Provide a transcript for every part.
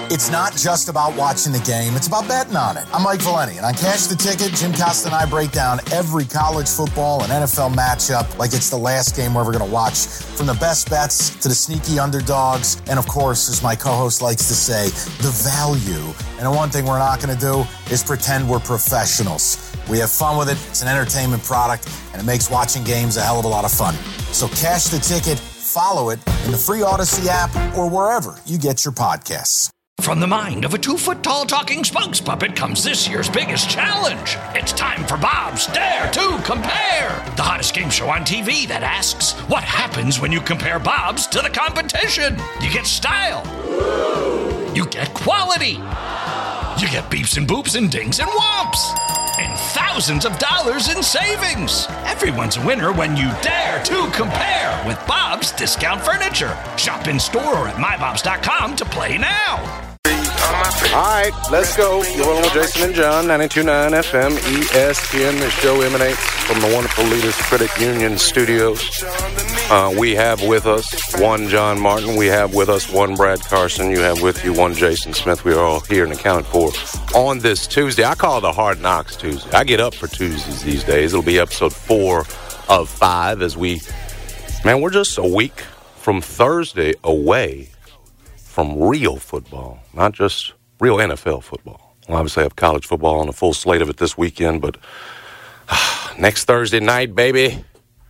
It's not just about watching the game, it's about betting on it. I'm Mike Valeni, and on Cash the Ticket, Jim Costa and I break down every college football and NFL matchup like it's the last game we're ever going to watch. From the best bets to the sneaky underdogs, and of course, as my co-host likes to say, the value. And the one thing we're not going to do is pretend we're professionals. We have fun with it, it's an entertainment product, and it makes watching games a hell of a lot of fun. So Cash the Ticket, follow it in the free Odyssey app or wherever you get your podcasts. From the mind of a 2-foot-tall talking spokes puppet comes this year's biggest challenge. It's time for Bob's Dare to Compare, the hottest game show on TV that asks, what happens when you compare Bob's to the competition? You get style. You get quality. You get beeps and boops and dings and whomps. And thousands of dollars in savings. Everyone's a winner when you dare to compare with Bob's Discount Furniture. Shop in store or at mybobs.com to play now. All right, let's go. You're rolling with Jason and John, 92.9 FM, ESPN. This show emanates from the wonderful Leaders Credit Union Studios. We have with us one John Martin. We have with us one Brad Carson. You have with you one Jason Smith. We are all here and accounted for on this Tuesday. I call it a Hard Knocks Tuesday. I get up for Tuesdays these days. It'll be episode 4 of 5 as we're just a week from Thursday away from real football, not just real NFL football. We'll obviously have college football on a full slate of it this weekend, but next Thursday night, baby,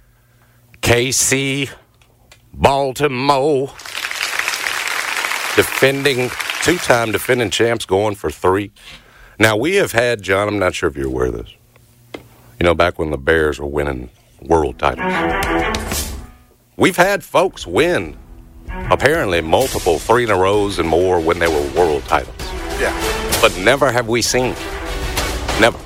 KC, Baltimore, two-time defending champs going for 3. Now, we have had, John, I'm not sure if you're aware of this, back when the Bears were winning world titles, we've had folks win apparently multiple 3 in a rows and more when they were world titles. Yeah. But never have we seen, never,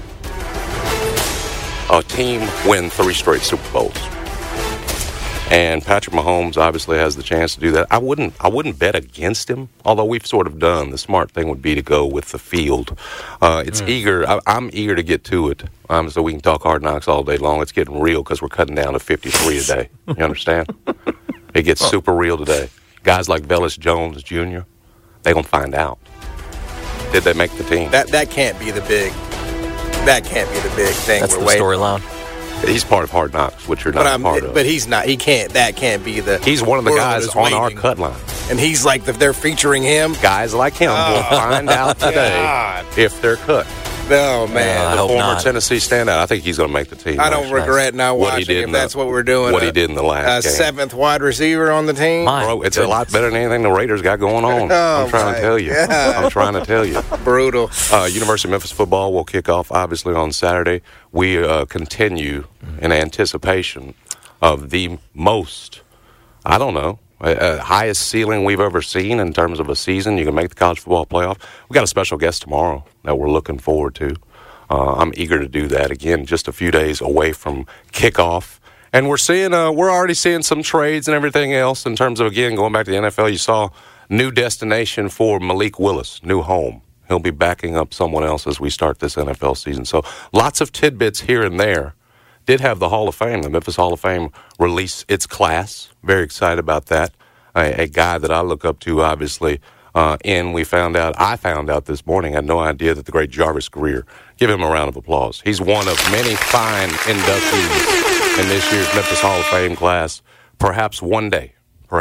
a team win 3 straight Super Bowls. And Patrick Mahomes obviously has the chance to do that. I wouldn't bet against him, although we've sort of done. The smart thing would be to go with the field. It's eager. I'm eager to get to it, so we can talk Hard Knocks all day long. It's getting real because we're cutting down to 53 today. You understand? It gets super real today. Guys like Velus Jones Jr., they're going to find out. Did they make the team? That can't be the big thing. That's we're the storyline. He's part of Hard Knocks, which you're not part of. But he's not. He can't. That can't be the. He's one of the guys on our cut line. And he's like, they're featuring him. Guys like him will find out today if they're cut. Oh, man. The former Tennessee standout. I think he's going to make the team. I don't regret not watching if that's what we're doing. What he did in the last game. 7th wide receiver on the team. Bro, it's a lot better than anything the Raiders got going on. I'm trying to tell you. I'm trying to tell you. Brutal. University of Memphis football will kick off, obviously, on Saturday. We continue in anticipation of the most, highest ceiling we've ever seen in terms of a season. You can make the college football playoff. We got a special guest tomorrow that we're looking forward to. I'm eager to do that again. Just a few days away from kickoff, and we're already seeing some trades and everything else in terms of, again, going back to the NFL. You saw new destination for Malik Willis, new home. He'll be backing up someone else as we start this NFL season. So lots of tidbits here and there. Did have the Hall of Fame, the Memphis Hall of Fame, release its class. Very excited about that. A guy that I look up to, obviously, I found out this morning, I had no idea that the great Jarvis Greer, give him a round of applause. He's one of many fine inductees in this year's Memphis Hall of Fame class. Perhaps one day,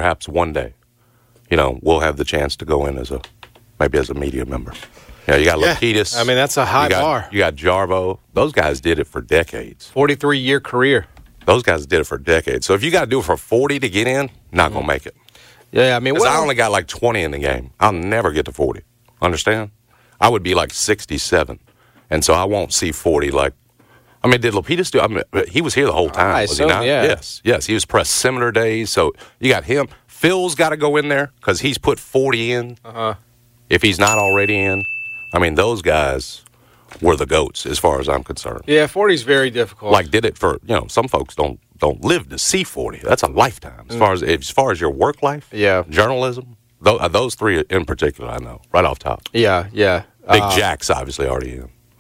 we'll have the chance to go in as a media member. You got Lakitis. I mean, that's a high bar. You got Jarvo. Those guys did it for decades. 43-year career. Those guys did it for decades. So if you got to do it for 40 to get in, not going to make it. Yeah, I mean, I only got like 20 in the game. I'll never get to 40. Understand? I would be like 67. And so I won't see 40 did Lapides do? He was here the whole time, was he not? Yeah. Yes. He was pressed similar days. So you got him. Phil's got to go in there because he's put 40 in. If he's not already in. I mean, those guys were the GOATs as far as I'm concerned. Yeah, 40 is very difficult. Like, did it for, some folks don't live to see 40. That's a lifetime. As far as your work life, journalism, those 3 in particular, I know, right off top. Yeah. Big Jack's obviously already in.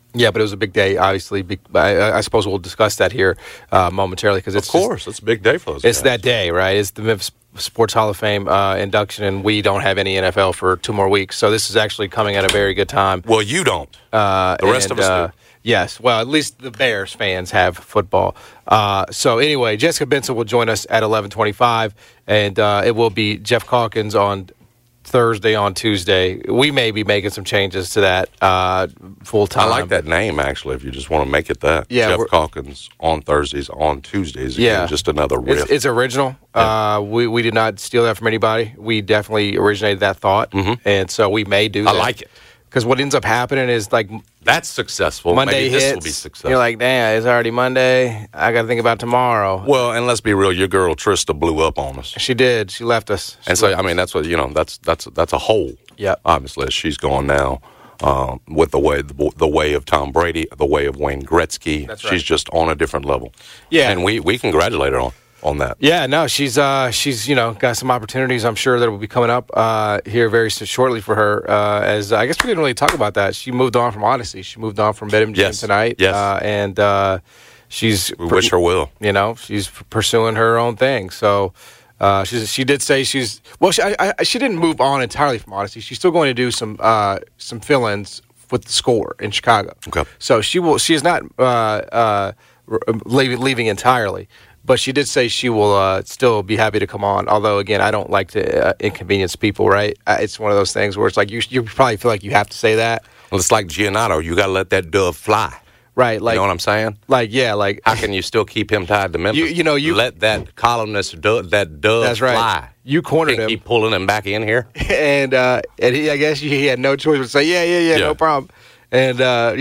Yeah, but it was a big day, obviously. I suppose we'll discuss that here momentarily. Because of course, it's a big day for us. It's that day, right? It's the Memphis Sports Hall of Fame induction, and we don't have any NFL for 2 more weeks. So this is actually coming at a very good time. Well, you don't. The rest of us do. Yes. Well, at least the Bears fans have football. So anyway, Jessica Benson will join us at 11:25, and it will be Jeff Calkins on Thursday, on Tuesday. We may be making some changes to that full time. I like that name, actually, if you just want to make it that. Yeah, Jeff Calkins on Thursdays, on Tuesdays. Again, just another riff. It's original. Yeah. We did not steal that from anybody. We definitely originated that thought, and so we may do that. I like it. Because what ends up happening is, like, that's successful. Monday Maybe hits, this will be successful. You're like, damn, it's already Monday. I got to think about tomorrow. Well, and let's be real, your girl Trista blew up on us. She did. She left us. So I mean, that's what that's a hole. Yeah. Obviously, she's gone now with the way of Tom Brady, the way of Wayne Gretzky. That's right. She's just on a different level. Yeah, and we congratulate her on that. Yeah, no, she's got some opportunities. I'm sure that will be coming up here very shortly for her. As I guess we didn't really talk about that. She moved on from Odyssey. She moved on from BetMGM tonight. Yes, and we wish her well. She's pursuing her own thing. So she did say she didn't move on entirely from Odyssey. She's still going to do some fill-ins with the Score in Chicago. Okay. So she is not leaving entirely. But she did say she will still be happy to come on. Although, again, I don't like to inconvenience people, right? It's one of those things where it's like you probably feel like you have to say that. Well, it's like Giannotto. You got to let that dove fly. Right. Like, you know what I'm saying? Like, yeah. Like, how can you still keep him tied to Memphis? You let that columnist, that dove that's right. fly. You cornered him. Keep pulling him back in here. And he, I guess he had no choice but to say, yeah, no problem. And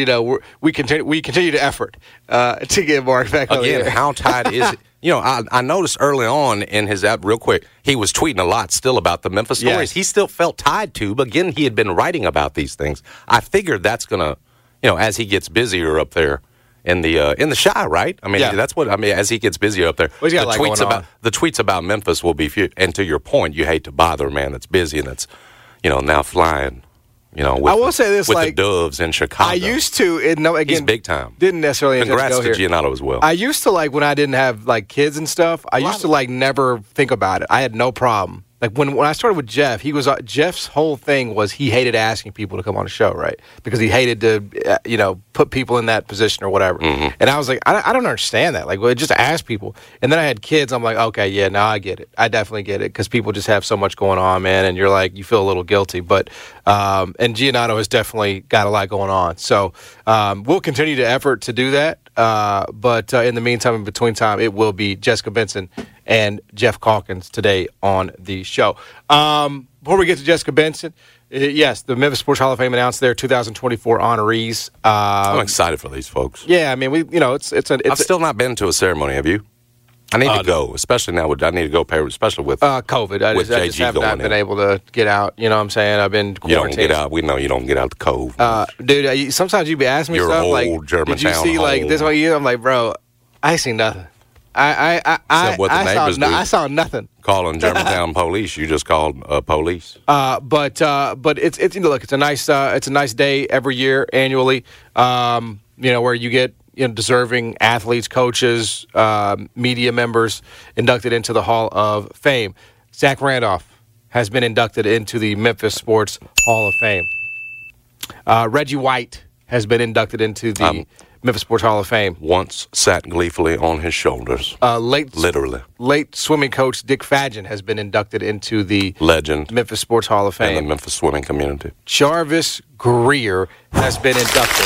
we continue to effort to get Mark back on again. How tied is it? I noticed early on in his app, real quick, he was tweeting a lot still about the Memphis stories. Yes. He still felt tied to, but again, he had been writing about these things. I figured that's gonna, as he gets busier up there in the Chi, right? I mean, that's what I mean. As he gets busier up there, well, the tweets about Memphis will be few. And to your point, you hate to bother a man that's busy and that's, now flying. I will say this, with like, the Doves in Chicago. I used to, again, he's big time. Didn't necessarily. Congrats to Giannotto as well. I used to, like, when I didn't have like kids and stuff. I used to like never think about it. I had no problem. Like when I started with Jeff, Jeff's whole thing was he hated asking people to come on the show, right? Because he hated to, put people in that position or whatever. Mm-hmm. And I was like, I don't understand that. Like, well, just ask people. And then I had kids. I'm like, okay, yeah, now I get it. I definitely get it because people just have so much going on, man. And you're like, you feel a little guilty. But and Giannotto has definitely got a lot going on. So we'll continue to effort to do that. But in the meantime, in between time, it will be Jessica Benson and Jeff Calkins today on the show. Before we get to Jessica Benson, yes, the Memphis Sports Hall of Fame announced their 2024 honorees. I'm excited for these folks. Yeah, I mean, I've still not been to a ceremony. Have you? I need to go, especially now. I need to go, especially with COVID. I just have not been able to get out. You know what I'm saying? I've been quarantined. You don't get out. We know you don't get out the cove. Dude, sometimes you be asking me stuff like, Germantown did you see like this one year? I'm like, bro, I ain't seen nothing. I saw nothing. Calling Germantown police, you just called police. But it's look, it's a nice day every year annually. Where you get deserving athletes, coaches, media members inducted into the Hall of Fame. Zach Randolph has been inducted into the Memphis Sports Hall of Fame. Reggie White has been inducted into the Memphis Sports Hall of Fame. Once sat gleefully on his shoulders. Literally. Late swimming coach Dick Fadgen has been inducted into the legend Memphis Sports Hall of Fame. And the Memphis swimming community. Jarvis Greer has been inducted.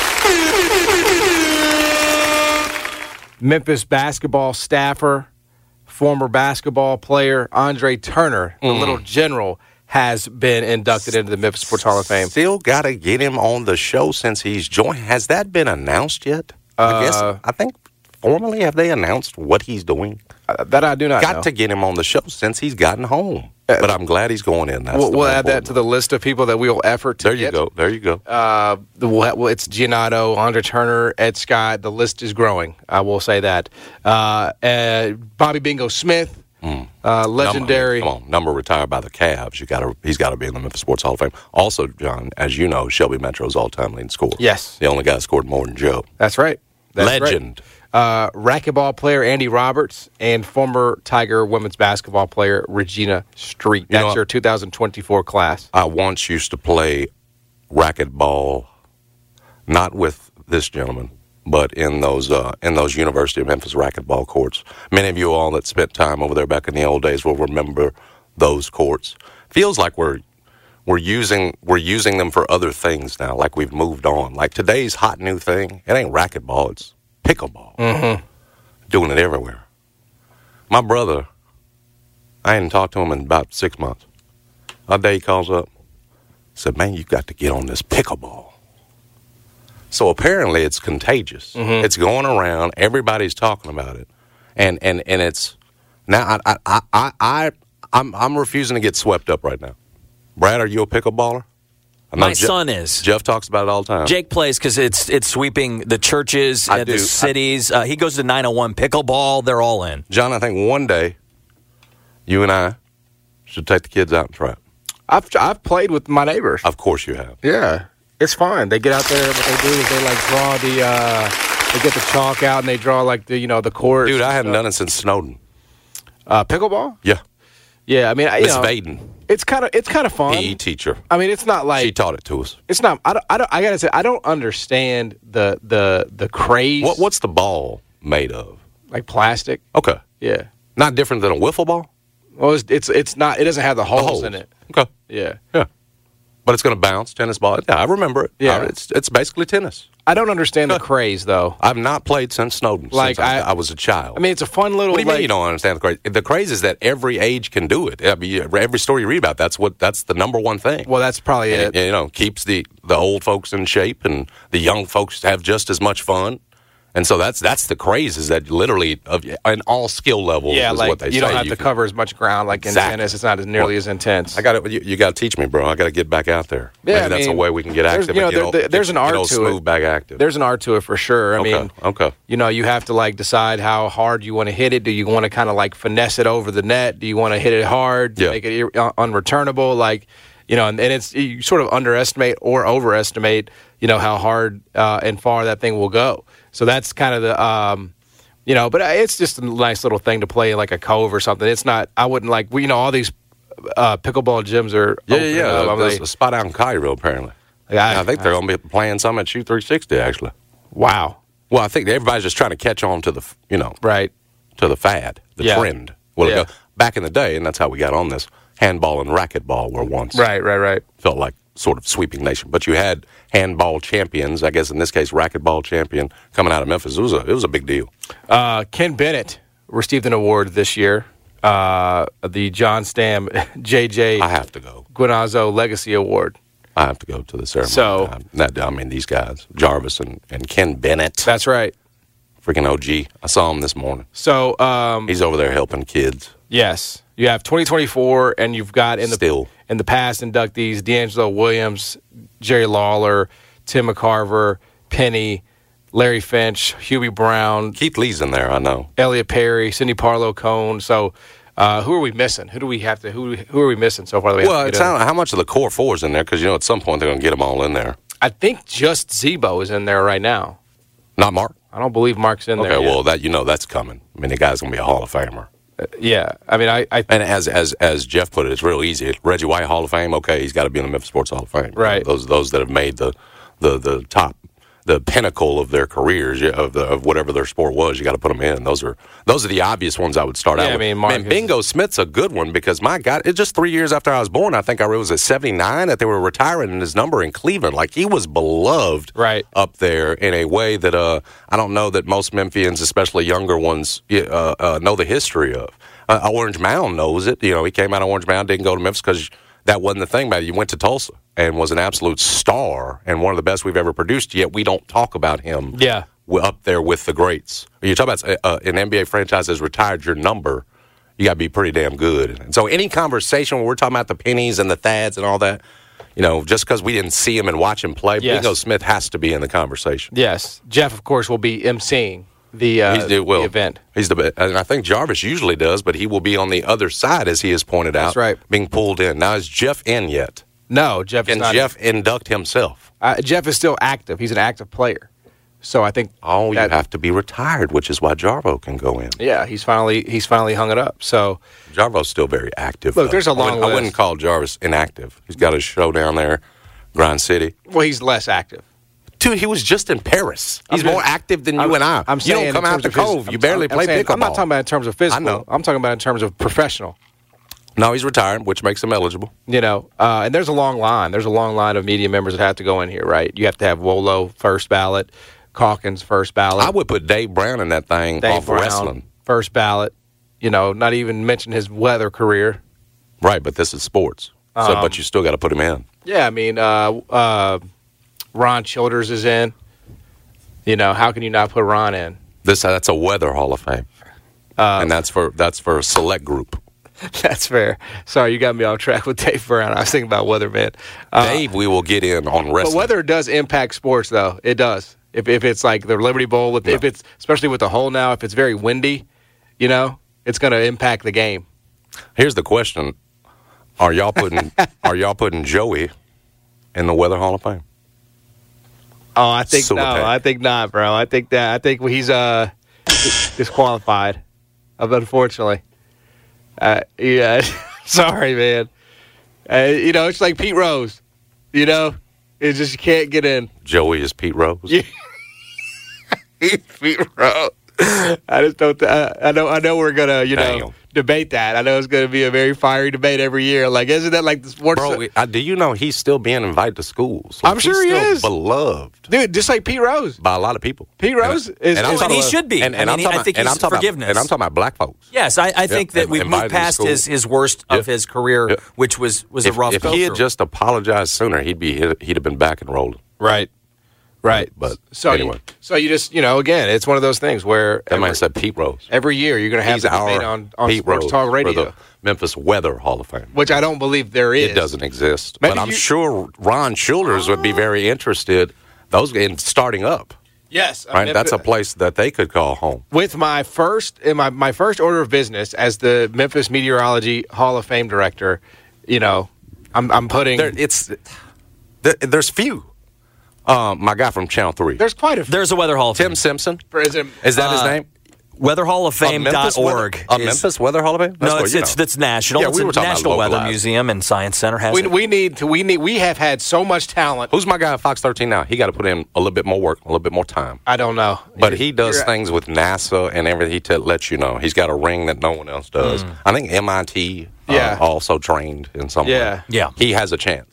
Memphis basketball staffer, former basketball player Andre Turner, the little general, has been inducted into the Memphis Sports Hall of Fame. Still got to get him on the show since he's joined. Has that been announced yet? I think formally, have they announced what he's doing? That I do not know. Got to get him on the show since he's gotten home. But I'm glad he's going in. We'll add that to the list of people that we will effort to get. There you go. It's Giannotto, Andre Turner, Ed Scott. The list is growing. I will say that. Bobby Bingo Smith Legendary. Number retired by the Cavs. He's got to be in the Memphis Sports Hall of Fame. Also, John, as you know, Shelby Metro's all-time leading scorer. Yes. The only guy that scored more than Joe. That's right. Legend. Right. Racquetball player Andy Roberts and former Tiger women's basketball player Regina Street. That's your 2024 class. I once used to play racquetball, not with this gentleman, but in those University of Memphis racquetball courts. Many of you all that spent time over there back in the old days will remember those courts. Feels like we're using them for other things now, like we've moved on. Like today's hot new thing, it ain't racquetball, it's pickleball. Mm-hmm. Doing it everywhere. My brother, I hadn't talked to him in about 6 months. One day he calls up, said, "Man, you got to get on this pickleball." So apparently it's contagious. Mm-hmm. It's going around. Everybody's talking about it, and it's now. I'm refusing to get swept up right now. Brad, are you a pickleballer? My son is. Jeff talks about it all the time. Jake plays because it's sweeping the churches and the cities. He goes to 901 pickleball. They're all in. John, I think one day you and I should take the kids out and try it. I've played with my neighbors. Of course you have. Yeah. It's fun. They get out there. What they do is they draw they get the chalk out and they draw the courts. Dude, I hadn't done it since Snowden. Pickleball? Yeah. Yeah, I mean, Miss Vaden. It's kind of fun. PE teacher. I mean, it's not like she taught it to us. It's not. I gotta say, I don't understand the craze. What's the ball made of? Like plastic. Okay. Yeah. Not different than a wiffle ball. Well, it's not. It doesn't have the holes in it. Okay. Yeah. Yeah. But it's going to bounce, tennis ball. Yeah, I remember it. Yeah. It's basically tennis. I don't understand the craze, though. I've not played since Snowden, since I was a child. I mean, it's a fun little... What do you mean you don't understand the craze? The craze is that every age can do it. I mean, every story you read about, that's the number one thing. Well, that's probably it. Keeps the old folks in shape, and the young folks have just as much fun. And so that's the craze, is that literally in all skill levels is what they say. You don't have to cover as much ground like in tennis. It's not as nearly as intense. I got it. You got to teach me, bro. I got to get back out there. Yeah, Maybe that's a way we can get active. There's an art to it. Smooth back active. There's an art to it for sure. I mean, okay. You have to decide how hard you want to hit it. Do you want to kind of finesse it over the net? Do you want to hit it hard? Yeah. Make it unreturnable? And it's you sort of underestimate or overestimate, how hard and far that thing will go. So that's kind of the, but it's just a nice little thing to play in like a cove or something. It's not, I wouldn't all these pickleball gyms are. Yeah. There's a spot out in Cairo, apparently. I think they're going to be playing some at Shoot 360, actually. Wow. Well, I think everybody's just trying to catch on to the, right, to the fad, the trend. Well, back in the day, and that's how we got on this, handball and racquetball were once. Right. Felt like sort of sweeping nation. But you had handball champions, I guess in this case, racquetball champion coming out of Memphis. It was a big deal. Ken Bennett received an award this year, the John Stam J.J. I have to go. Guinazzo Legacy Award. I have to go to the ceremony. So, these guys, Jarvis and Ken Bennett. That's right. Freaking OG. I saw him this morning. So he's over there helping kids. Yes. You have 2024, and you've got in the past inductees, D'Angelo Williams, Jerry Lawler, Tim McCarver, Penny, Larry Finch, Hubie Brown. Keith Lee's in there, I know. Elliot Perry, Sidney Parlow Cone. So who are we missing? Who are we missing so far? It's how much of the core four is in there, because, at some point they're going to get them all in there. I think just Zebo is in there right now. Not Mark? I don't believe Mark's in there. Okay, well, that's coming. I mean, the guy's going to be a Hall of Famer. Yeah, I mean, and as Jeff put it, it's real easy. Reggie White Hall of Fame, okay, he's got to be in the Memphis Sports Hall of Fame. Right. Those that have made the top, the pinnacle of their careers, of whatever their sport was, you got to put them in. Those are the obvious ones I would start out with. I mean, Bingo Smith's a good one, because my God, it's just 3 years after I was born. I think I was at 79 that they were retiring his number in Cleveland. Like, he was beloved up there in a way that I don't know that most Memphians, especially younger ones, know the history of. Orange Mound knows it. He came out of Orange Mound, didn't go to Memphis because that wasn't the thing about it. You went to Tulsa and was an absolute star and one of the best we've ever produced, yet we don't talk about him up there with the greats. When you talk about an NBA franchise has retired your number, you got to be pretty damn good. And so any conversation where we're talking about the Pennies and the Thads and all that, just because we didn't see him and watch him play, Bingo Smith has to be in the conversation. Yes. Jeff, of course, will be emceeing. the event. He's and I think Jarvis usually does, but he will be on the other side, as he has pointed out. That's right. Being pulled in. Now, is Jeff in yet? No, Jeff is not. Can Jeff induct himself? Jeff is still active. He's an active player. So I think you have to be retired, which is why Jarvo can go in. Yeah, he's finally hung it up. So Jarvo's still very active. Look, there's a long list. I wouldn't call Jarvis inactive. He's got his show down there, Grind City. Well, he's less active. Dude, he was just in Paris. He's more active than you and I. You don't come out the Cove. You barely play pickleball. I'm not talking about in terms of physical. I know. I'm talking about in terms of professional. No, he's retired, which makes him eligible. And there's a long line. There's a long line of media members that have to go in here, right? You have to have Wolo first ballot, Calkins first ballot. I would put Dave Brown in that thing off wrestling. First ballot. Not even mention his weather career. Right, but this is sports. But you still got to put him in. Yeah, I mean, Ron Childers is in. How can you not put Ron in? That's a weather Hall of Fame, and that's for a select group. That's fair. Sorry, you got me off track with Dave Brown. I was thinking about weatherman. Dave, we will get in on wrestling. But weather does impact sports, though. It does. If it's like the Liberty Bowl, if it's especially with the hole now, if it's very windy, it's going to impact the game. Here's the question: Are y'all putting Joey in the Weather Hall of Fame? Oh, I think no. I think not, bro. I think he's disqualified. Unfortunately. Yeah. Sorry, man. It's like Pete Rose. It's just you can't get in. Joey is Pete Rose. Yeah. Pete Rose. I just don't. I know we're gonna debate that. I know it's gonna be a very fiery debate every year. Like, isn't that like the sports? Bro, do you know he's still being invited to schools? I'm sure he is beloved, dude. Just like Pete Rose by a lot of people. Pete Rose and he should be. I think he's forgiveness. And I'm talking about black folks. Yes, I think that we've moved past his worst of his career, which was a rough. If he had just apologized sooner, he'd have been back and rolling. Right. But anyway. So you just, again, it's one of those things where that man said Pete Rose. Every year you're going to have a debate on Pete Sports Rose Talk Radio. For the Memphis Weather Hall of Fame. Which I don't believe there is. It doesn't exist. Maybe but I'm sure Ron Childers would be very interested in starting up. Yes. Right? That's a place that they could call home. With my first order of business as the Memphis Meteorology Hall of Fame director, I'm putting... There's few. My guy from Channel 3. There's quite a few. There's a Weather Hall of Fame. Tim Simpson. Is that his name? WeatherHallOfFame.org. Memphis Weather Hall of Fame? No, it's national. Yeah, it's we were a National Weather localized. Museum and Science Center has it. We have had so much talent. Who's my guy at Fox 13 now? He got to put in a little bit more work, a little bit more time. I don't know. But he does things with NASA and everything. He lets you know. He's got a ring that no one else does. I think MIT also trained in some way. Yeah. He has a chance.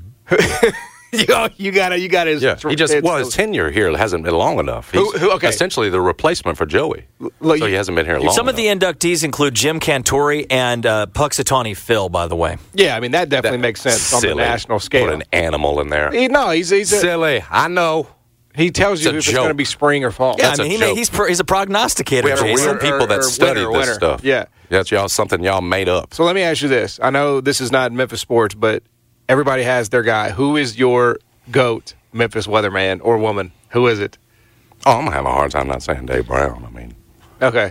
You got his. Yeah, his tenure here hasn't been long enough. He's essentially the replacement for Joey. So he hasn't been here long Some enough. of the inductees include Jim Cantore and Puxatawny Phil, by the way. Yeah, I mean, that definitely makes sense on the national scale. Put an animal in there. He's silly. I know. He tells you if it's going to be spring or fall. Yeah, he's a prognosticator. We have some people that study this stuff. Yeah. That's something y'all made up. So let me ask you this. I know this is not Memphis sports, but everybody has their guy. Who is your GOAT Memphis weatherman or woman? Who is it? Oh, I'm going to have a hard time not saying Dave Brown. Okay.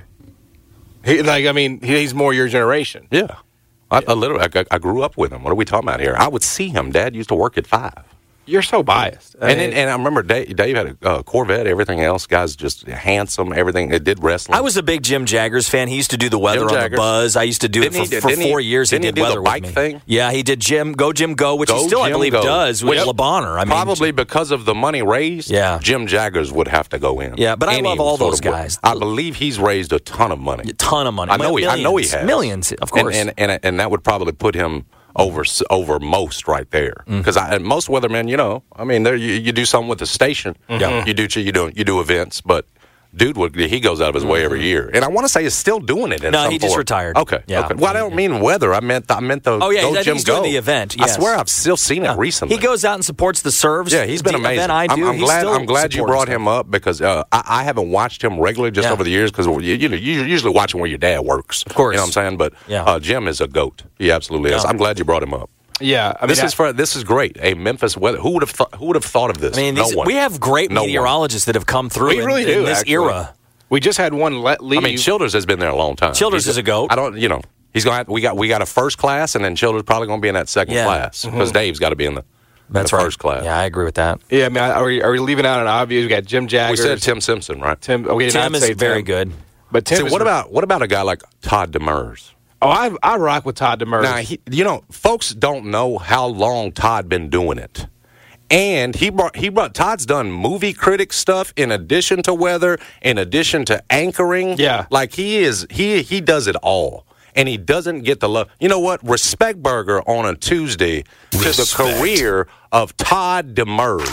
He's more your generation. Yeah. I grew up with him. What are we talking about here? I would see him. Dad used to work at 5. You're so biased. And I remember Dave had a Corvette, everything else. Guys just handsome, everything. It did wrestling. I was a big Jim Jaggers fan. He used to do the weather on the Buzz. I used to do it for 4 years. He did weather the bike with me. Thing? Yeah, he did Jim Go, which he still, I believe, does with LeBonner. Probably because of the money raised, Jim Jaggers would have to go in. Yeah, but I love all those guys. I believe he's raised a ton of money. I know he has. Millions, of course. And that would probably put him over most right there, because most weathermen, you do something with the station, you do events, but dude he goes out of his way every year, and I want to say he's still doing it. He just retired. Okay. Well, I don't mean weather. I meant the he's doing the event. Yes. I swear I've still seen it recently. He goes out and supports the serves. Yeah, he's been amazing. I'm glad you brought him up, because I haven't watched him regularly just over the years, because you're usually watching where your dad works. Of course, you know what I'm saying. But Jim is a GOAT. He absolutely is. I'm glad you brought him up. Yeah, this is great. A Memphis weather. Who would have thought of this? I mean, we have great meteorologists that have come through in this era. We just had one leave. I mean, Childers has been there a long time. Childers is a GOAT. I don't, he's going to we got a first class, and then Childers probably going to be in that second class because Dave's got to be in the first class. Yeah, I agree with that. Yeah, I mean, are we leaving out an obvious? We got Jim Jaggers. We said Tim Simpson, right? Tim is very good. But Tim, what about a guy like Todd Demers? Oh, I rock with Todd Demers. Now, folks don't know how long Todd been doing it. And he brought Todd's done movie critic stuff in addition to weather, in addition to anchoring. Yeah. Like he does it all. And he doesn't get the love. You know what? Respect Burger on a Tuesday to the career of Todd Demers.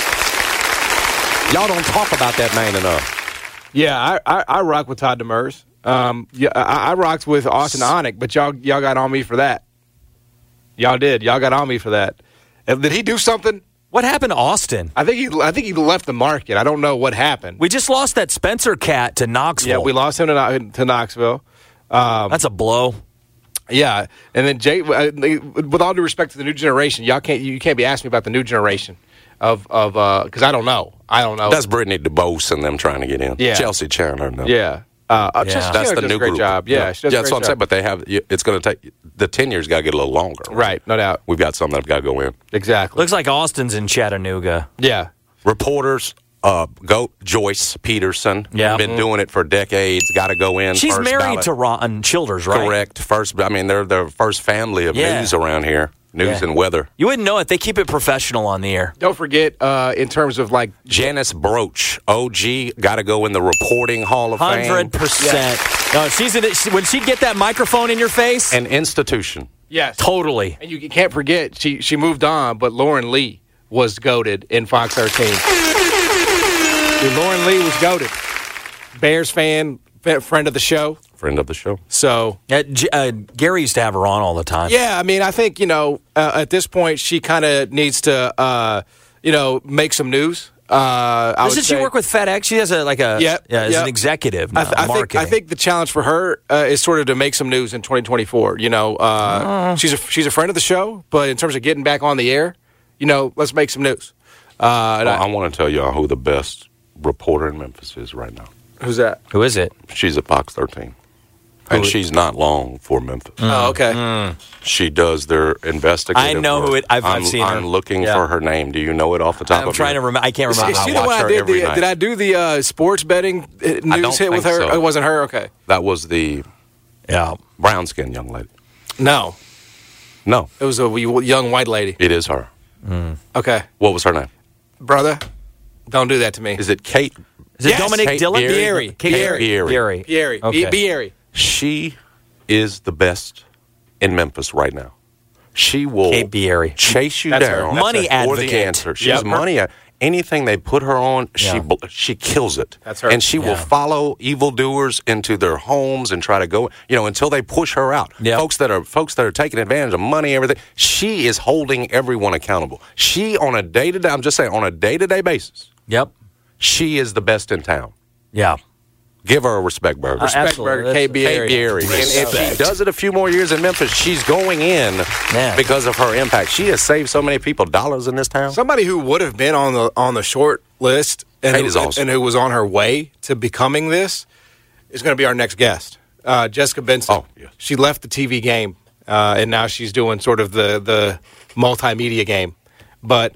Y'all don't talk about that man enough. Yeah, I rock with Todd Demers. I rocked with Austin Onick, but y'all got on me for that. Y'all did. Y'all got on me for that. Did he do something? What happened to Austin? I think he left the market. I don't know what happened. We just lost that Spencer cat to Knoxville. Yeah, we lost him to Knoxville. That's a blow. Yeah, and then Jay, with all due respect to the new generation, you can't be asking me about the new generation of because I don't know. That's Brittany DeBose and them trying to get in. Yeah. Chelsea Chandler. No. Yeah. That's the new great group. job. Yeah, she does that's what I'm saying. But it's going to take the 10 years. Got to get a little longer. Right, no doubt. We've got some that have got to go in. Exactly. Looks like Austin's in Chattanooga. Yeah. Reporters, GOAT Joyce Peterson. Yeah, been doing it for decades. Got to go in. She's first married ballot. to Ron Childers, right? Correct. They're the first family of news around here. News and weather. You wouldn't know it. They keep it professional on the air. Don't forget, in terms of like Janice Broach, OG, got to go in the reporting Hall of Fame. 100%. No, when she'd get that microphone in your face. An institution. Yes, totally. And you can't forget she moved on, but Lauren Lee was goated in Fox 13. Lauren Lee was goated. Bears fan, friend of the show. Friend of the show. So Gary used to have her on all the time. Yeah, I mean, I think at this point she kind of needs to make some news. Doesn't she work with FedEx? She has as an executive now, I think the challenge for her is sort of to make some news in 2024. She's a friend of the show, but in terms of getting back on the air, let's make some news. I want to tell y'all who the best reporter in Memphis is right now. Who's that? Who is it? She's at Fox 13. And she's not long for Memphis. Oh, okay. She does their investigative I know work. who it. I've seen her. I'm looking for her name. Do you know it off the top of your head? I'm trying to remember. I can't remember. Is she the one I did? Did I do the sports betting news hit with her? So. It wasn't her. Okay. That was the brown skinned young lady. No. It was a young white lady. It is her. Okay. What was her name? Brother, don't do that to me. Is it Kate? Is it Dominic Kate Dillon? Bieri. Bieri. Bieri. She is the best in Memphis right now. She will chase you down. Money advocate. For the answer. She's money. Anything they put her on, she kills it. That's her. And she will follow evildoers into their homes and try to go, until they push her out. Yep. Folks that are taking advantage of money, everything. She is holding everyone accountable. She on a day-to-day basis. Yep. She is the best in town. Yeah. Give her a respect burger. Respect burger, Kate Bieri. And if she does it a few more years in Memphis, she's going in because of her impact. She has saved so many people dollars in this town. Somebody who would have been on the short list and who was on her way to becoming this is going to be our next guest, Jessica Benson. Oh, yes. She left the TV game, and now she's doing sort of the multimedia game. But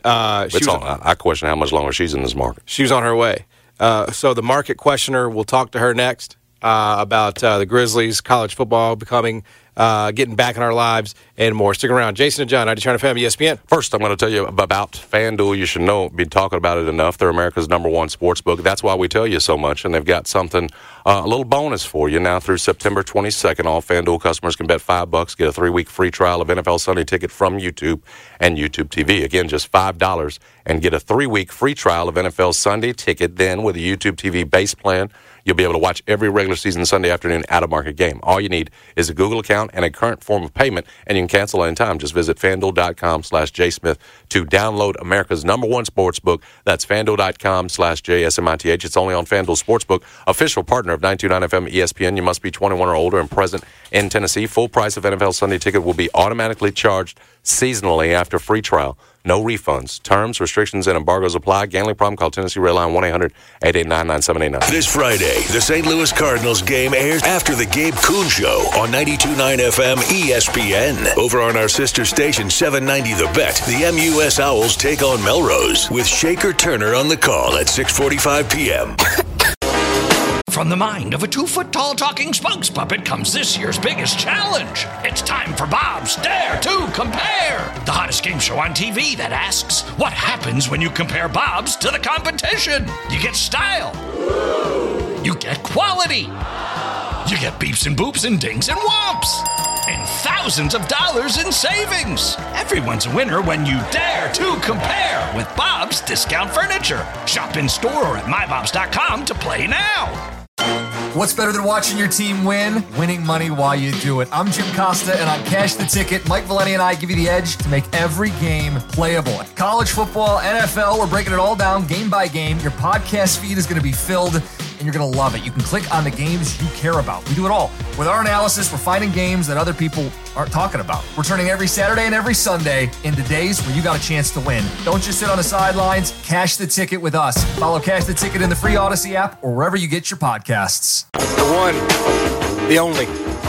I question how much longer she's in this market. She was on her way. So the market questioner, we'll talk to her next about the Grizzlies, college football getting back in our lives, and more. Stick around. Jason and John, 92 FM, ESPN. First, I'm going to tell you about FanDuel. You should be talking about it enough. They're America's #1 sports book. That's why we tell you so much, and they've got something, a little bonus for you now through September 22nd. All FanDuel customers can bet $5, get a 3-week free trial of NFL Sunday Ticket from YouTube and YouTube TV. Again, just $5 and get a 3-week free trial of NFL Sunday Ticket. Then with a YouTube TV base plan, you'll be able to watch every regular season Sunday afternoon out-of-market game. All you need is a Google account and a current form of payment, and you can cancel anytime. Just visit FanDuel.com/JSmith to download America's #1 sportsbook. That's FanDuel.com/JSMITH. It's only on FanDuel Sportsbook, official partner of 92.9 FM ESPN. You must be 21 or older and present in Tennessee. Full price of NFL Sunday Ticket will be automatically charged seasonally after free trial. No refunds. Terms, restrictions, and embargoes apply. Gambling problem? Call Tennessee Red Line 1-800-889-9789. This Friday, the St. Louis Cardinals game airs after the Gabe Kuhn Show on 92.9 FM ESPN. Over on our sister station 790 The Bet, the MUS Owls take on Melrose with Shaker Turner on the call at 6:45 p.m. From the mind of a 2-foot-tall talking spokes puppet comes this year's biggest challenge. It's time for Bob's Dare to Compare, the hottest game show on TV that asks, what happens when you compare Bob's to the competition? You get style. You get quality. You get beeps and boops and dings and whomps. And thousands of dollars in savings. Everyone's a winner when you dare to compare with Bob's Discount Furniture. Shop in store or at mybobs.com to play now. What's better than watching your team win? Winning money while you do it. I'm Jim Costa, and on Cash the Ticket, Mike Valeni and I give you the edge to make every game playable. College football, NFL, we're breaking it all down game by game. Your podcast feed is going to be filled, and you're going to love it. You can click on the games you care about. We do it all. With our analysis, we're finding games that other people aren't talking about. We're turning every Saturday and every Sunday into days where you got a chance to win. Don't just sit on the sidelines. Cash the Ticket with us. Follow Cash the Ticket in the free Odyssey app or wherever you get your podcasts. The one, the only,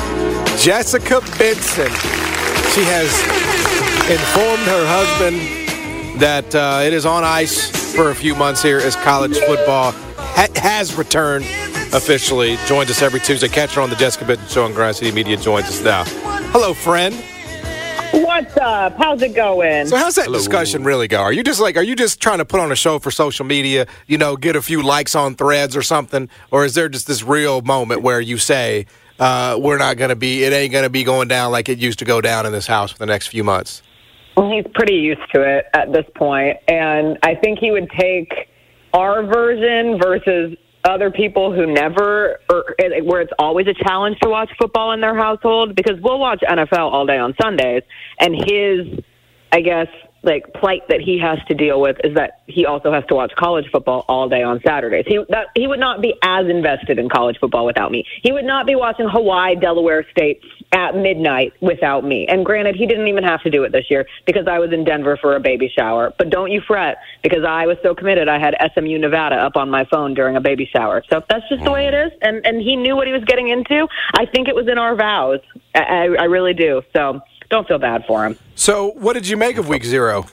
Jessica Benson. She has informed her husband that it is on ice for a few months here as college football has returned officially. Joins us every Tuesday. Catch her on the Jessica Benson Show on Grind City Media. Joins us now. Hello, friend. What's up? How's it going? So how's that discussion really go? Are you just trying to put on a show for social media, get a few likes on threads or something? Or is there just this real moment where you say, it ain't going to be going down like it used to go down in this house for the next few months? Well, he's pretty used to it at this point, and I think he would take our version versus other people who never, or where it's always a challenge to watch football in their household, because we'll watch NFL all day on Sundays, and his, I guess, plight that he has to deal with is that he also has to watch college football all day on Saturdays. He would not be as invested in college football without me. He would not be watching Hawaii, Delaware State at midnight without me. And granted, he didn't even have to do it this year because I was in Denver for a baby shower. But don't you fret, because I was so committed, I had SMU Nevada up on my phone during a baby shower. So that's just the way it is. And he knew what he was getting into. I think it was in our vows. I really do. So don't feel bad for him. So what did you make of week 0?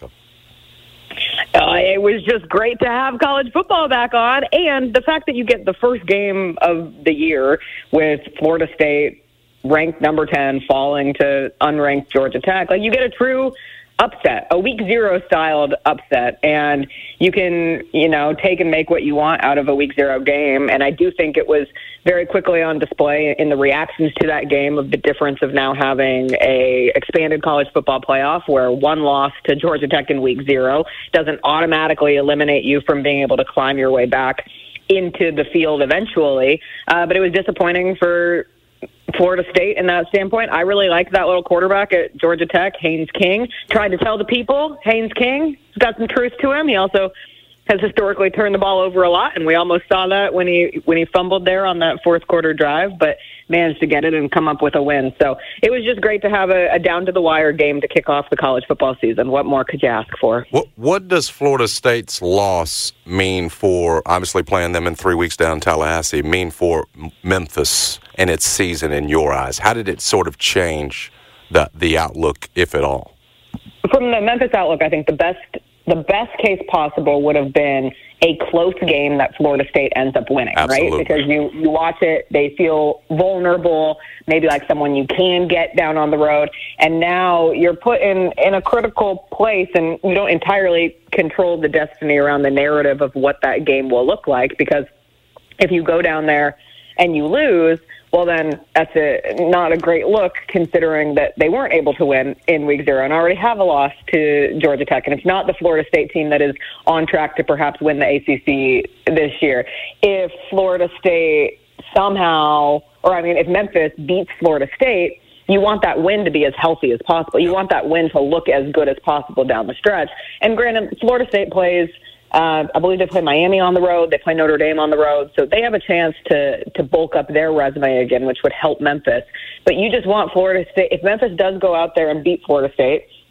It was just great to have college football back on, and the fact that you get the first game of the year with Florida State ranked number 10 falling to unranked Georgia Tech. You get a true upset, a week 0 styled upset, and you can, take and make what you want out of a week 0 game. And I do think it was very quickly on display in the reactions to that game of the difference of now having a expanded college football playoff where one loss to Georgia Tech in week 0 doesn't automatically eliminate you from being able to climb your way back into the field eventually. But it was disappointing for Florida State in that standpoint. I really liked that little quarterback at Georgia Tech, Haynes King. Tried to tell the people, Haynes King has got some truth to him. He also has historically turned the ball over a lot, and we almost saw that when he fumbled there on that fourth quarter drive, but managed to get it and come up with a win. So it was just great to have a down-to-the-wire game to kick off the college football season. What more could you ask for? What does Florida State's loss mean for, obviously playing them in 3 weeks down in Tallahassee, mean for Memphis and its season in your eyes? How did it sort of change the outlook, if at all? From the Memphis outlook, I think the best case possible would have been a close game that Florida State ends up winning, Absolutely. Right? Because you watch it, they feel vulnerable, maybe like someone you can get down on the road, and now you're put in a critical place, and you don't entirely control the destiny around the narrative of what that game will look like, because if you go down there and you lose, well, then that's not a great look, considering that they weren't able to win in week 0 and already have a loss to Georgia Tech. And it's not the Florida State team that is on track to perhaps win the ACC this year. If Florida State somehow, if Memphis beats Florida State, you want that win to be as healthy as possible. You want that win to look as good as possible down the stretch. And granted, Florida State plays, I believe they play Miami on the road. They play Notre Dame on the road. So they have a chance to bulk up their resume again, which would help Memphis. But you just want Florida State. If Memphis does go out there and beat Florida State,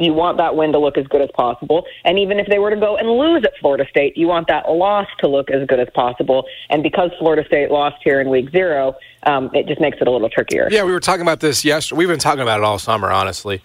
you want that win to look as good as possible. And even if they were to go and lose at Florida State, you want that loss to look as good as possible. And because Florida State lost here in week 0, it just makes it a little trickier. Yeah, we were talking about this yesterday. We've been talking about it all summer, honestly.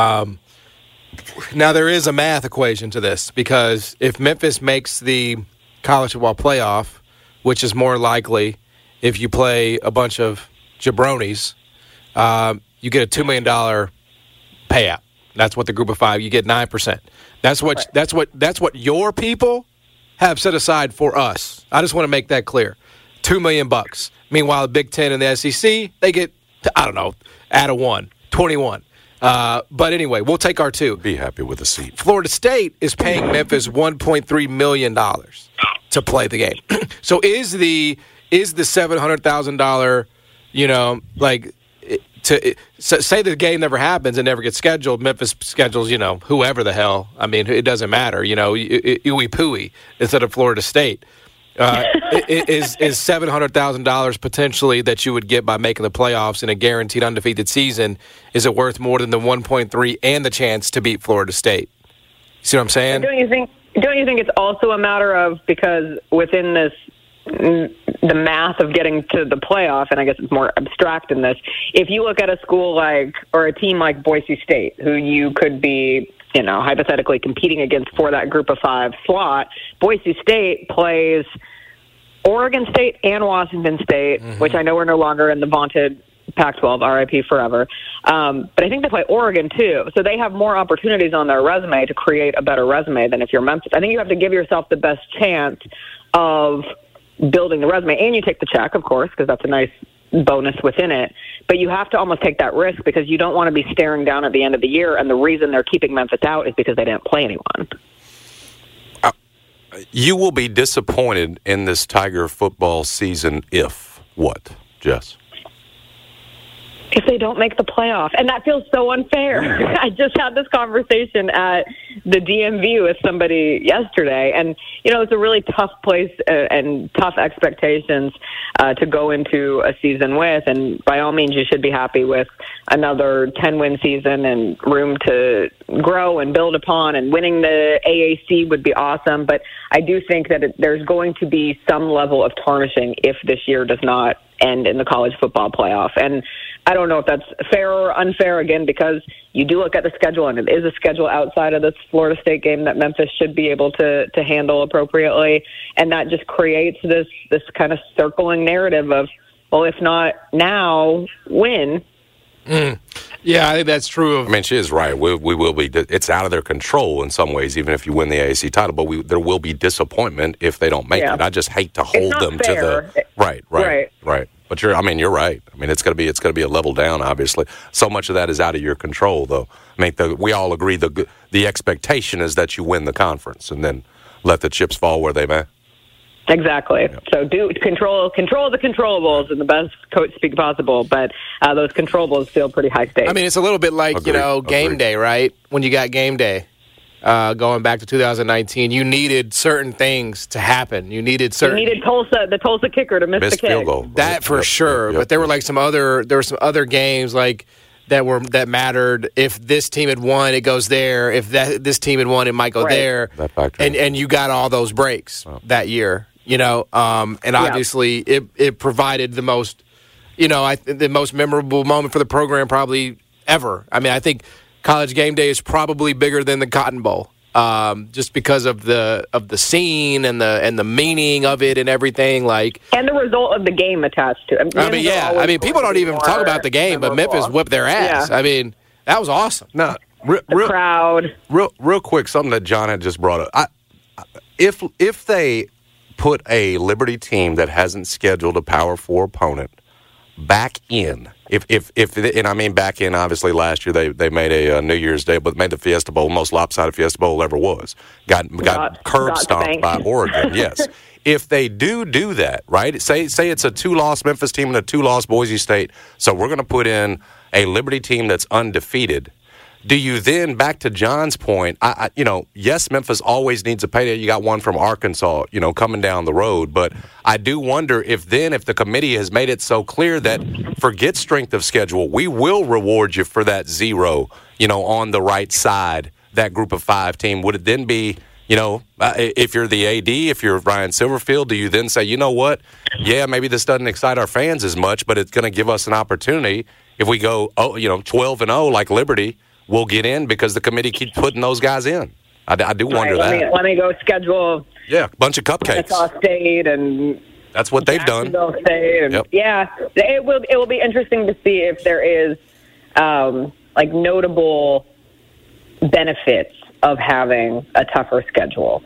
Now, there is a math equation to this, because if Memphis makes the college football playoff, which is more likely if you play a bunch of jabronis, you get a $2 million payout. That's what the group of 5, you get 9%. That's what your people have set aside for us. I just want to make that clear. $2 million. Meanwhile, the Big Ten and the SEC, they get, I don't know, add a 1, 21. But anyway, we'll take our 2. Be happy with the seat. Florida State is paying Memphis $1.3 million to play the game. So is the $700,000, say the game never happens and never gets scheduled, Memphis schedules, whoever the hell. I mean, it doesn't matter, Ooey Pooey instead of Florida State. Is $700,000 potentially that you would get by making the playoffs in a guaranteed undefeated season, is it worth more than the 1.3 and the chance to beat Florida State? See what I'm saying? Don't you think it's also a matter of, because within this, the math of getting to the playoff, and I guess it's more abstract in this, if you look at a school or a team like Boise State, who you could be, hypothetically competing against for that group of 5 slot, Boise State plays Oregon State and Washington State, which I know are no longer in the vaunted Pac-12, RIP forever. But I think they play Oregon, too. So they have more opportunities on their resume to create a better resume than if you're Memphis. I think you have to give yourself the best chance of building the resume. And you take the check, of course, because that's a nice bonus within it. But you have to almost take that risk, because you don't want to be staring down at the end of the year, and the reason they're keeping Memphis out is because they didn't play anyone. You will be disappointed in this Tiger football season if what, Jess? If they don't make the playoff. And that feels so unfair. I just had this conversation at the DMV with somebody yesterday, and, it's a really tough place and tough expectations to go into a season with, and by all means you should be happy with another 10-win season and room to grow and build upon, and winning the AAC would be awesome, but I do think that there's going to be some level of tarnishing if this year does not end in the college football playoff. And I don't know if that's fair or unfair, again, because you do look at the schedule, and it is a schedule outside of this Florida State game that Memphis should be able to handle appropriately. And that just creates this kind of circling narrative of, well, if not now, when? Yeah, I think that's true. I mean, she is right. We will be. It's out of their control in some ways, even if you win the AAC title. But there will be disappointment if they don't make it. I just hate to hold them fair. To the right. But you're right. I mean, it's gonna be a level down. Obviously, so much of that is out of your control, though. I mean, we all agree the expectation is that you win the conference, and then let the chips fall where they may. Exactly. Yeah. So do control the controllables in the best coach speak possible, but those controllables feel pretty high stakes. I mean, it's a little bit like game day, right? When you got game day, going back to 2019, you needed certain things to happen. You needed the Tulsa kicker to miss the kick. Field goal. That for sure. But there were some other games that mattered. If this team had won, it goes there. If this team had won, it might go there. That factor. And you got all those breaks that year. Obviously it provided the most, the most memorable moment for the program probably ever. I mean, I think College Game Day is probably bigger than the Cotton Bowl, just because of the scene and the meaning of it and everything, and the result of the game attached to it. I mean, people don't even talk about the game, but Memphis whipped their ass. Yeah. I mean, that was awesome. No, crowd. Real quick, something that John had just brought up. If they put a Liberty team that hasn't scheduled a Power 4 opponent back in, and I mean back in, obviously last year they made a New Year's Day, but made the Fiesta Bowl, most lopsided Fiesta Bowl ever was. Got curb stomped by Oregon, yes. If they do that, right, say it's a 2-loss Memphis team and a 2-loss Boise State, so we're going to put in a Liberty team that's undefeated. Do you then, back to John's point, yes, Memphis always needs a payday. You got one from Arkansas, coming down the road. But I do wonder if the committee has made it so clear that forget strength of schedule, we will reward you for that 0 on the right side, that group of 5 team, would it then be, if you're the AD, if you're Ryan Silverfield, do you then say, you know what? Yeah, maybe this doesn't excite our fans as much, but it's going to give us an opportunity. If we go, 12-0 like Liberty, we'll get in because the committee keeps putting those guys in. I do wonder that. Let me go schedule. Yeah, a bunch of cupcakes. Kennesaw State and that's what they've done. State and, Yeah, it will be interesting to see if there is notable benefits of having a tougher schedule,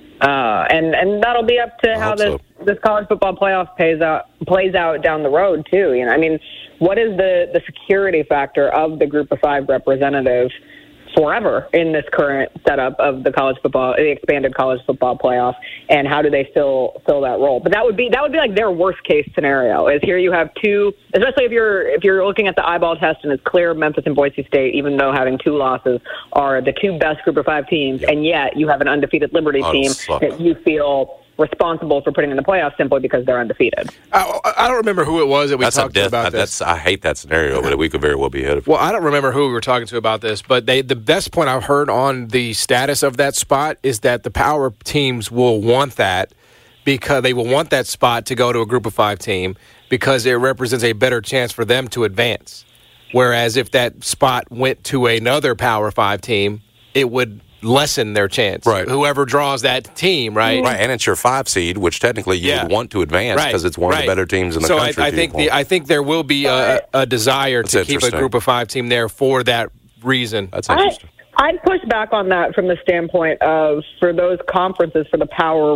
and that'll be up to how this college football playoff plays out down the road too. What is the security factor of the Group of 5 representative forever in this current setup of the expanded college football playoff, and how do they fill that role? But that would be like their worst case scenario. Is here you have 2, especially if you're looking at the eyeball test and it's clear Memphis and Boise State, even though having 2 losses, are the 2 best Group of 5 teams, and yet you have an undefeated Liberty team that you feel responsible for putting in the playoffs simply because they're undefeated. I don't remember who it was that we talked to about this. I hate that scenario, but we could very well be ahead of it. Well, I don't remember who we were talking to about this, but the best point I've heard on the status of that spot is that the power teams will want that because they will want that spot to go to a Group of 5 team because it represents a better chance for them to advance. Whereas if that spot went to another Power 5 team, it would lessen their chance. Right. Whoever draws that team, right? Right, and it's your 5 seed, which technically you would want to advance because it's one of the better teams in the country. So I think there will be a desire to keep a Group of 5 team there for that reason. That's interesting. I'd push back on that from the standpoint of, for those conferences, for the Power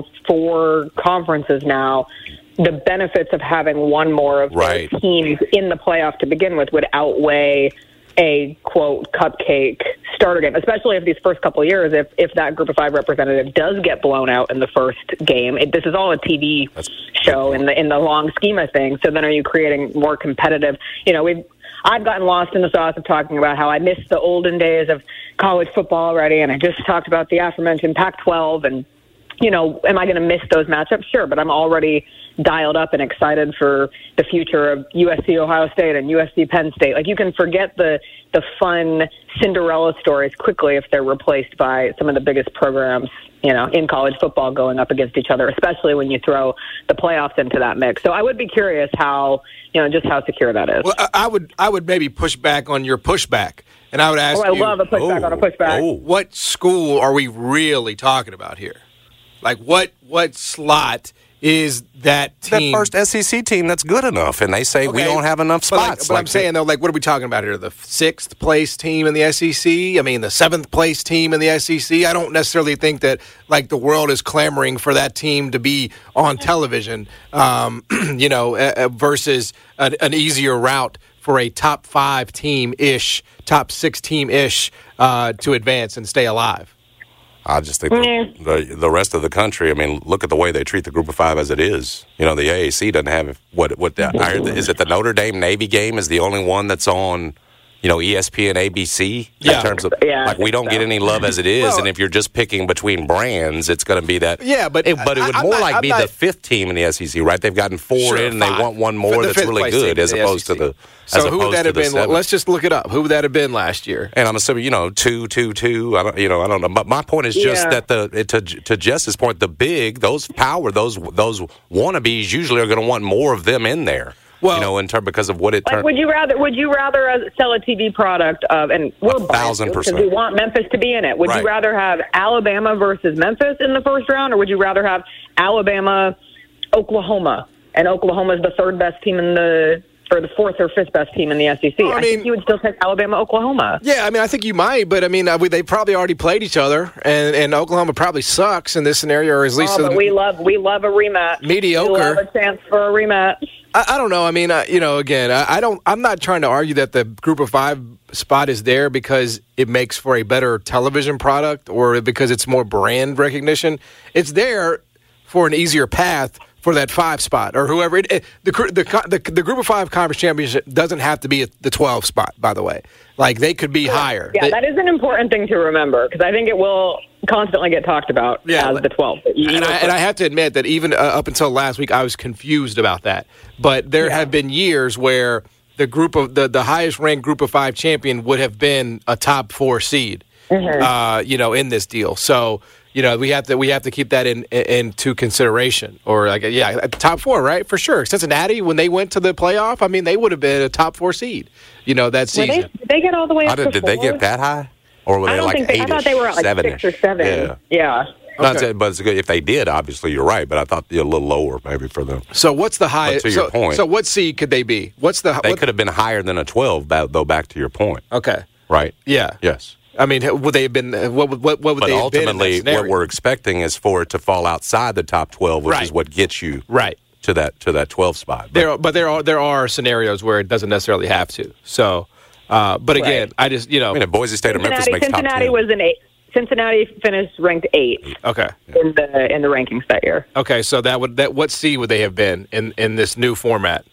4 conferences now, the benefits of having one more of their teams in the playoff to begin with would outweigh a, quote, cupcake starter game, especially if these first couple of years, if that Group of 5 representative does get blown out in the first game. This is all a TV show in the long scheme of things. So then are you creating more competitive? I've gotten lost in the sauce of talking about how I miss the olden days of college football already, and I just talked about the aforementioned Pac-12, and, am I going to miss those matchups? Sure, but I'm already dialed up and excited for the future of USC Ohio State and USC Penn State. Like, you can forget the fun Cinderella stories quickly if they're replaced by some of the biggest programs, in college football going up against each other, especially when you throw the playoffs into that mix. So I would be curious how, just how secure that is. Well, I would maybe push back on your pushback. And I would ask you, I love a pushback on a pushback. What school are we really talking about here? Like, what slot is that team? That first SEC team that's good enough, and they say we don't have enough spots. But I'm saying, though, what are we talking about here? The 6th place team in the SEC? I mean, the 7th place team in the SEC? I don't necessarily think that, the world is clamoring for that team to be on television, versus an easier route for a top 5 team-ish, top 6 team-ish to advance and stay alive. I just think the rest of the country, look at the way they treat the Group of 5 as it is. The AAC doesn't have is it the Notre Dame Navy game is the only one that's on, ESPN, ABC in terms of we don't get any love as it is. Well, and if you're just picking between brands, it's going to be that. Yeah, but it would be the 5th team in the SEC, right? They've gotten 4 in, and they want one more that's really good as opposed to the. So who would that have been? Let's just look it up. Who would that have been last year? And I'm assuming 2. I don't know. But my point is just that to Jess's point, those wannabes usually are going to want more of them in there. Well, because of what it turns. Would you rather sell a TV product of, and we're 1,000%, because we want Memphis to be in it. Would you rather have Alabama versus Memphis in the first round, or would you rather have Alabama, Oklahoma, and Oklahoma's the 3rd best team or the 4th or 5th best team in the SEC? I think you would still take Alabama, Oklahoma. Yeah, I think you might, but they probably already played each other, and Oklahoma probably sucks in this scenario, or at least. But we love a rematch. Mediocre. We love a chance for a rematch. I don't know. Again, I'm not trying to argue that the Group of 5 spot is there because it makes for a better television product or because it's more brand recognition. It's there for an easier path for that 5 spot or whoever. The Group of 5 conference championship doesn't have to be at the 12 spot, by the way. They could be higher. Yeah, that is an important thing to remember because I think it will constantly get talked about as the 12. And I have to admit that even up until last week, I was confused about that. But there have been years where the group of the highest ranked Group of 5 champion would have been a top 4 seed, in this deal. So, we have to keep that into consideration. Or top 4, right? For sure. Cincinnati, when they went to the playoff, I mean, they would have been a top 4 seed, that season. Did they get all the way up to 4? Did they get that high? Or were they like 8-ish? I thought they were at like 6 or 7. Yeah. Okay. But it's good if they did. Obviously, you're right. But I thought a little lower maybe for them. So what's the highest? To your point, so what seed could they be? They could have been higher than a 12. Though, back to your point. Okay. Right. Yeah. Yes. I mean, would they have been? What would they have been? But ultimately, what we're expecting is for it to fall outside the top 12, which is what gets you to that 12 spot. But there are scenarios where it doesn't necessarily have to. So, but again, I just if Boise State or Memphis makes top 10. Cincinnati was an 8. Cincinnati finished ranked 8th. Okay. In the rankings that year. Okay, so what seed would they have been in this new format?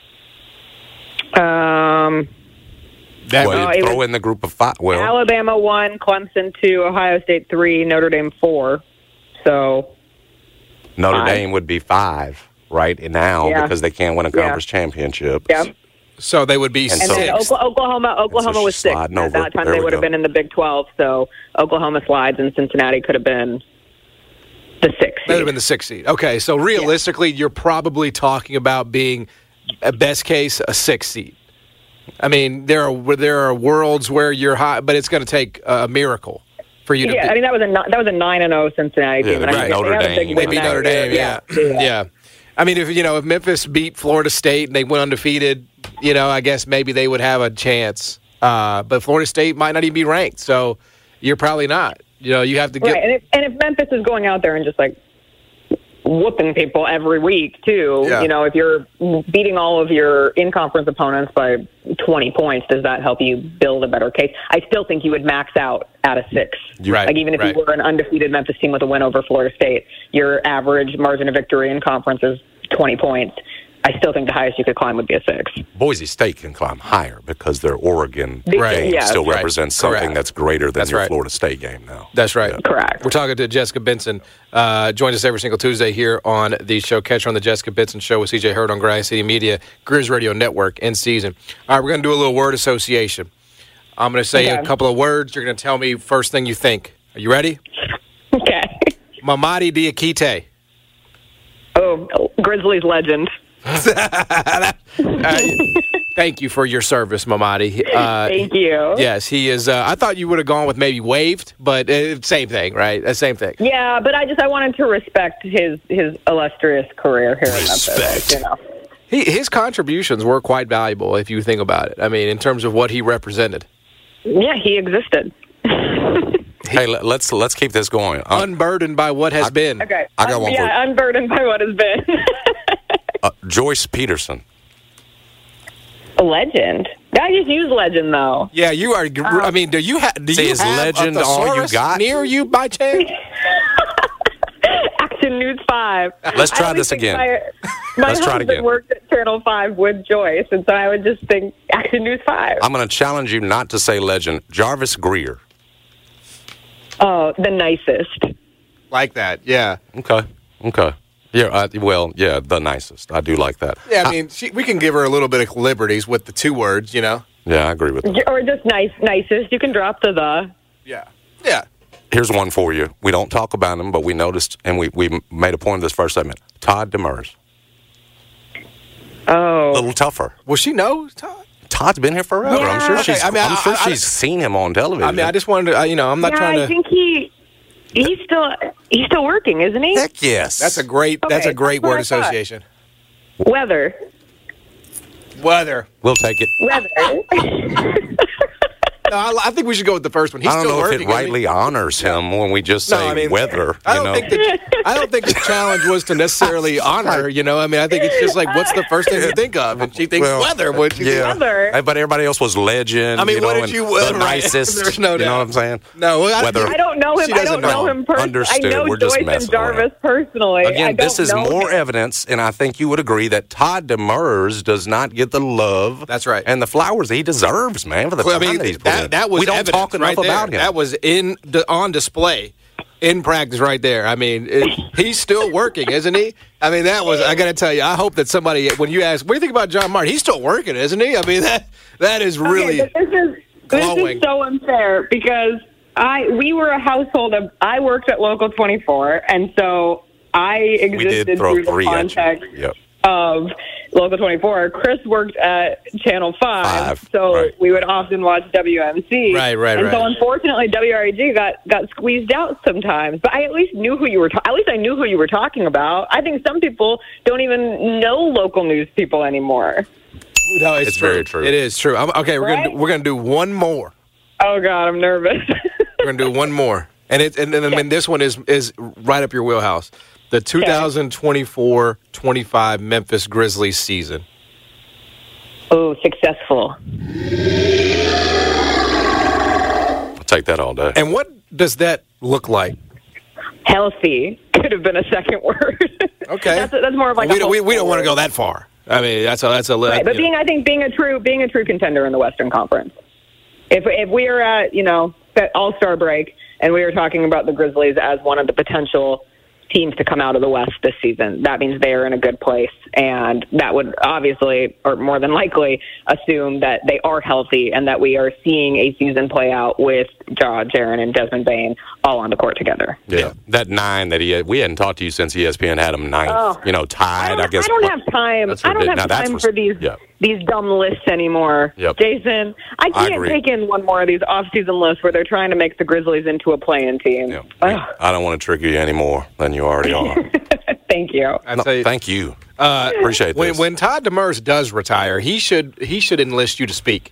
Throw in the Group of 5. Well, Alabama 1, Clemson 2, Ohio State 3, Notre Dame 4. So Notre Dame would be 5 right now because they can't win a conference championship. Yeah. So they would be 6. And then Oklahoma was 6. At that time, they would have been in the Big 12. So Oklahoma slides, and Cincinnati could have been the 6th seed. That would have been the 6th seed. Okay, so realistically, you're probably talking about being, at best case, a 6th seed. I mean, there are worlds where you're high, but it's going to take a miracle for you to. Yeah, I mean that was a 9-0 Cincinnati team. Yeah, and Notre Dame. They beat Notre Dame. Yeah. I mean, if Memphis beat Florida State and they went undefeated, I guess maybe they would have a chance. But Florida State might not even be ranked, so you're probably not. You have to get. Right, and if Memphis is going out there and just like whooping people every week too, if you're beating all of your in-conference opponents by 20 points, does that help you build a better case? I still think you would max out at a 6. Right. Like even if you were an undefeated Memphis team with a win over Florida State, your average margin of victory in conference is 20 points. I still think the highest you could climb would be a 6. Boise State can climb higher because their Oregon game still represents something that's greater than your Florida State game now. That's right. Yeah. Correct. We're talking to Jessica Benson. Joins us every single Tuesday here on the show. Catch her on the Jessica Benson Show with CJ Hurd on Grind City Media, Grizz Radio Network, in season. All right, we're going to do a little word association. I'm going to say a couple of words. You're going to tell me first thing you think. Are you ready? Okay. Mamadi Diakite. Oh, Grizzlies legend. Thank you for your service, Mamadi. Thank you. Yes, he is. I thought you would have gone with maybe waved, but same thing, right? Same thing. Yeah, but I wanted to respect his illustrious career here. Respect. His contributions were quite valuable if you think about it. I mean, in terms of what he represented. Yeah, he existed. Hey, let's keep this going. Unburdened by what has been. Okay. I got one for unburdened by what has been. Joyce Peterson. A legend. I just use legend, though. Yeah, you are. I mean, do you have legend a all you got near you by chance? Action News 5. Let's try this again. My husband worked at Channel 5 with Joyce, and so I would just think Action News 5. I'm going to challenge you not to say legend. Jarvis Greer. Oh, the nicest. Like that, yeah. Okay. Yeah, the nicest. I do like that. Yeah, I mean, we can give her a little bit of liberties with the 2 words, Yeah, I agree with that. Or just nicest. You can drop the. Yeah. Here's one for you. We don't talk about him, but we noticed, and we made a point of this first segment. Todd Demers. Oh. A little tougher. Well, she knows Todd. Todd's been here forever. Yeah. I'm sure she's seen him on television. I mean, I just wanted to, I'm not trying to. I think he's still working, isn't he? Heck yes. That's a great word association. Weather. We'll take it. Weather. No, I think we should go with the first one. He's I don't still know working, if it rightly honors him when we just say weather. I don't think the challenge was to necessarily honor. I think it's just like, what's the first thing you think of? And she thinks weather. Weather. But everybody else was legend. I mean, what did you? The nicest. There's no doubt. You know what I'm saying? No, weather. I don't know him. I don't know him personally. Understood. I know We're just Joyce messing and Jarvis around. personally. Again, this is more evidence, and I think you would agree that Todd Demers does not get the love. That's right. And the flowers he deserves, man, for the time that he's put in. That was we don't evidence talk enough right about him. That was on display in practice right there. I mean, he's still working, isn't he? I mean, I got to tell you, I hope that somebody, when you ask, what do you think about John Martin? He's still working, isn't he? I mean, that is really This is so unfair because we were a household of, I worked at Local 24, and so I existed through the context of Local 24. Chris worked at Channel 5, so we would often watch WMC. Right. So unfortunately, WREG got squeezed out sometimes. But I at least knew who you were. At least I knew who you were talking about. I think some people don't even know local news people anymore. No, it's very true. It is true. Okay, we're gonna do one more. Oh God, I'm nervous. We're gonna do one more, and I mean this one is right up your wheelhouse. The 2024-25 Memphis Grizzlies season. Oh, successful. I'll take that all day. And what does that look like? Healthy could have been a second word. Okay, that's more of like we don't want to go that far. I mean, that's a right. But being a true contender in the Western Conference. If we are at that All-Star break and we are talking about the Grizzlies as one of the potential teams to come out of the West this season, that means they are in a good place, and that would obviously, or more than likely, assume that they are healthy and that we are seeing a season play out with Jaren and Desmond Bane all on the court together. Yeah, that 9 that we hadn't talked to you since ESPN had him 9th, tied. I guess I don't have time. I don't have time for these dumb lists anymore. Yep. Jason, I can't take in one more of these off-season lists where they're trying to make the Grizzlies into a play-in team. Yep. I don't want to trigger you any more than you already are. Thank you. Thank you. Appreciate this. When Todd Demers does retire, he should enlist you to speak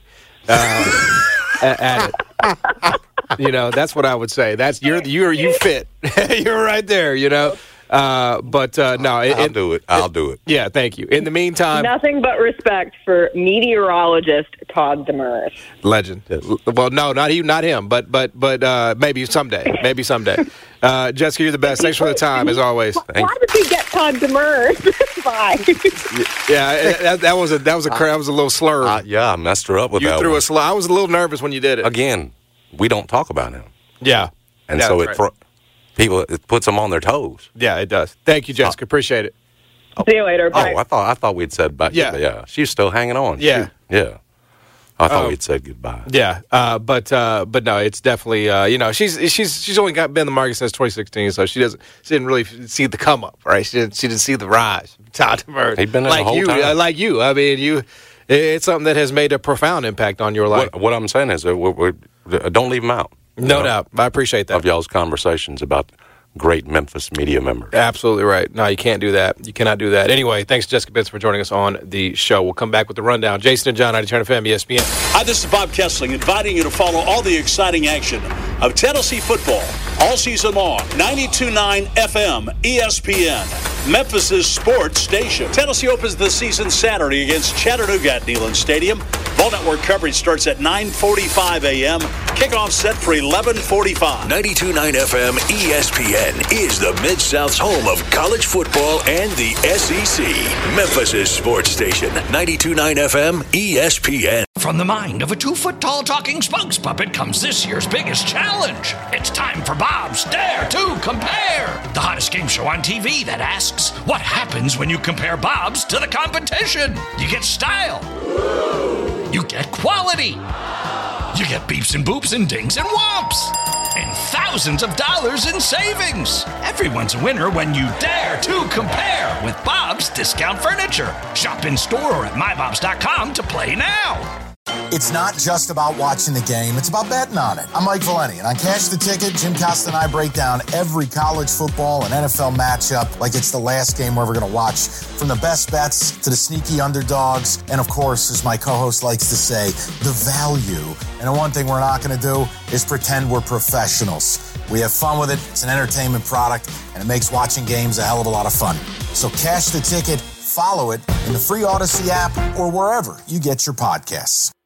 at it. That's what I would say. That's you fit. You're right there. But no, I'll do it. I'll do it. Yeah, thank you. In the meantime, nothing but respect for meteorologist Todd Demers. Legend. Well, no, not him, but maybe someday. Jessica, you're the best. Thanks for the time, as always. Why did we get Todd Demers? Bye. Yeah, that was a little slur. I messed her up with that. You threw one. a slur. I was a little nervous when you did it. Again, we don't talk about him. Yeah, and so it puts them on their toes. Yeah, it does. Thank you, Jessica. Appreciate it. See you later. Bye. Oh, I thought we'd said bye. Yeah. She's still hanging on. Yeah. Yeah. I thought we'd said goodbye. Yeah. But no, it's definitely she's only been in the market since 2016, so she didn't really see the come up, right? She didn't see the rise. Todd Demers. He'd been there the whole time. Like you. I mean, it's something that has made a profound impact on your life. What I'm saying is that don't leave him out. No doubt. I appreciate that. Of y'all's conversations about great Memphis media members. Absolutely right. No, you can't do that. You cannot do that. Anyway, thanks to Jessica Benson for joining us on the show. We'll come back with the rundown. Jason and John, 92.9 FM, ESPN. Hi, this is Bob Kessling, inviting you to follow all the exciting action of Tennessee football all season long. 92.9 FM, ESPN, Memphis' sports station. Tennessee opens the season Saturday against Chattanooga at Neyland Stadium. Ball Network coverage starts at 9:45 a.m. Kickoff set for 11:45. 92.9 FM, ESPN is the Mid-South's home of college football and the SEC. Memphis' sports station. 92.9 FM, ESPN. From the mind of a 2-foot-tall talking spokes puppet comes this year's biggest challenge. It's time for Bob's Dare to Compare, the hottest game show on TV that asks, what happens when you compare Bob's to the competition? You get style. You get quality. You get beeps and boops and dings and whomps. And thousands of dollars in savings. Everyone's a winner when you dare to compare with Bob's Discount Furniture. Shop in store or at mybobs.com to play now. It's not just about watching the game, it's about betting on it. I'm Mike Valeni, and on Cash the Ticket, Jim Costa and I break down every college football and NFL matchup like it's the last game we're ever going to watch. From the best bets to the sneaky underdogs, and of course, as my co-host likes to say, the value. And the one thing we're not going to do is pretend we're professionals. We have fun with it, it's an entertainment product, and it makes watching games a hell of a lot of fun. So Cash the Ticket, follow it in the free Odyssey app or wherever you get your podcasts.